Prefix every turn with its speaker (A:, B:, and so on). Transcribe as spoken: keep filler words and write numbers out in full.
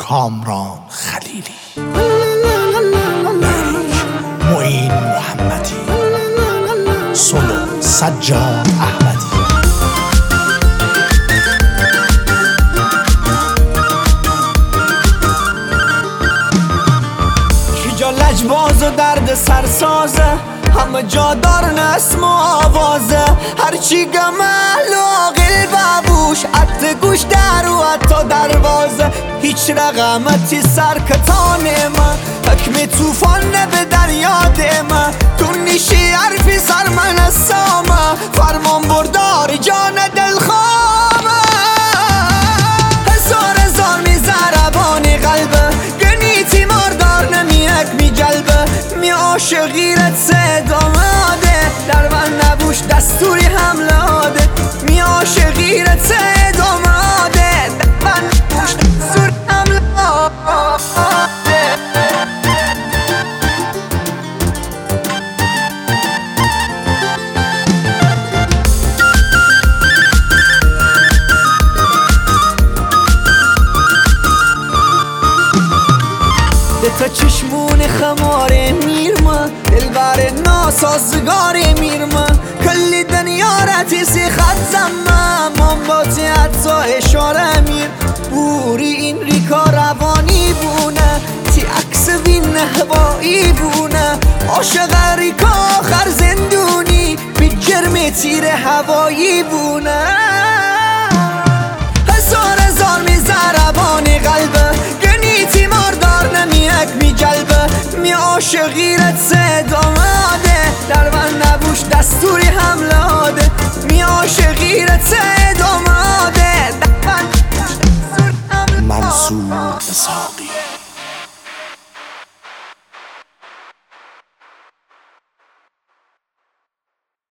A: کامران خلیلی، معین محمدی، سلو سجاد احمدی.
B: کجا لجباز و درد سرسازه، همه جا دارن اسم و آوازه. هرچی گمل و عاقل بابوش، حتی گوش در و حتی دروازه. هیچ رقمتی سرکتانه من، حکم توفان به دریاد من. تو نیشی حرفی سر من اسامه، فرمان بردار جان دلخوامه. هزار هزار می زربانی قلبه، گنی تیمار دار نمیک می جلبه. می عاشقیرت صداماده، در من نبوش دستوری حمله آده. می عاشقیرت صداماده، در من نبوش دستوری حمله آده. تا چشمون خماره میرما، دلبر ناسازگاره میرما. کلی دنیا رتیسی خط زمم، من با حتی اشاره میر. بوری این ریکا روانی بونه، تی عکس وین هوایی بونه. عاشق ریکا آخر زندونی، بی جرم تیر هوایی بونه. هزار هزار می زربانی قلبه، گنی تیمار دار نمیک می جلبه. می عاشقیرت صداماده، در من نبوش دستوری حمله آده. می عاشقیرت صداماده، در من نبوش دستوری حمله آده.
A: منصور اسحاقی.